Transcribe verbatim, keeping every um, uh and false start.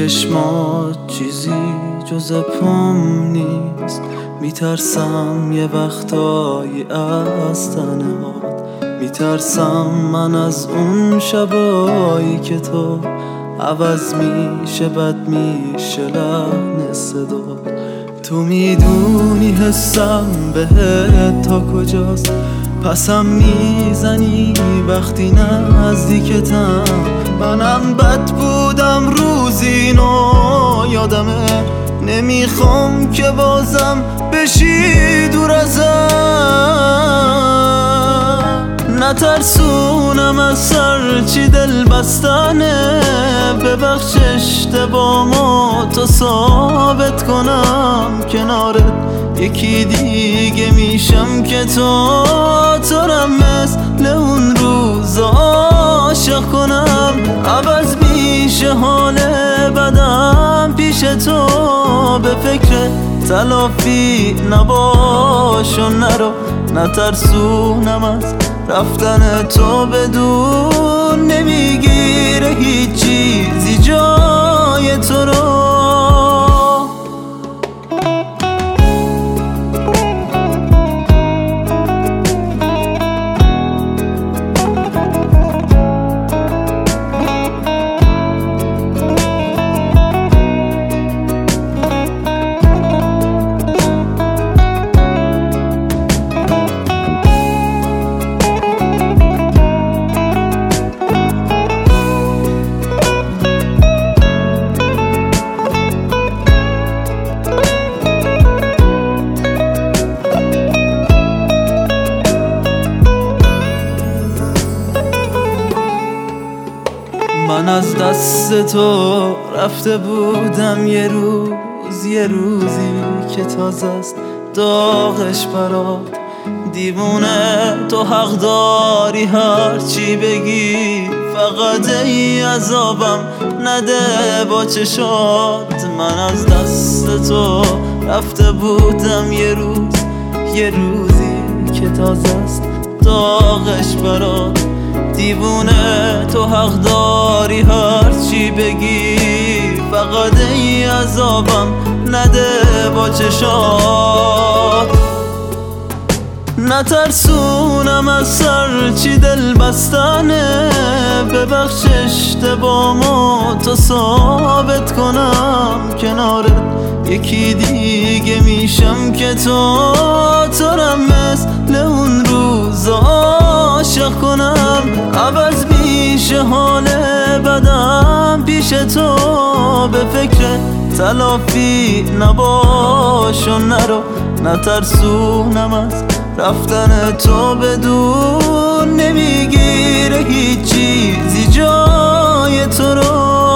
چشمات چیزی جز پام نیست. میترسم یه وقتایی از تنهات، میترسم من از اون شبایی که تو عوض میشه بد میشه لحن صدات. تو میدونی حسم بهت تا کجاست، پسم میزنی وقتی نزدیکتم. منم بد بودم روزینو یادمه، نمیخوام که بازم بشی دور ازم. نترسونم از سر چی دل بستنه، ببخش اشتباهمو تو ثابت کنم کنارت. یکی دیگه میشم که تو ترم مثل اون روز عاشق کنم. عوض میشه حال بدم پیش تو، به فکر تلافی نباش و نرو. نترسونم از رفتن تو بدون، نمیگیره هیچ چیزی جای تو رو. من از دست تو رفته بودم یه روز، یه روزی که تازه است داغش برات. دیوونه تو حق داری هرچی بگی، فقط ای عذابم نده با چشات. من از دست تو رفته بودم یه روز، یه روزی که تازه است داغش برات. دیوونه تو حق داری هرچی بگی، فقط ای عذابم نده با چشات. نترسونم از سر چی دل بستنه، ببخش اشتباهمو تو ثابت کنم کنارت. یکی دیگه میشم که تو ترم مثل اون روز عاشق کنم. عوض میشه حال بدم پیش تو، به فکر تلافی نباش و نرو. نترسونم از رفتن تو بدون، نمیگیره هیچ چیزی جای تو رو.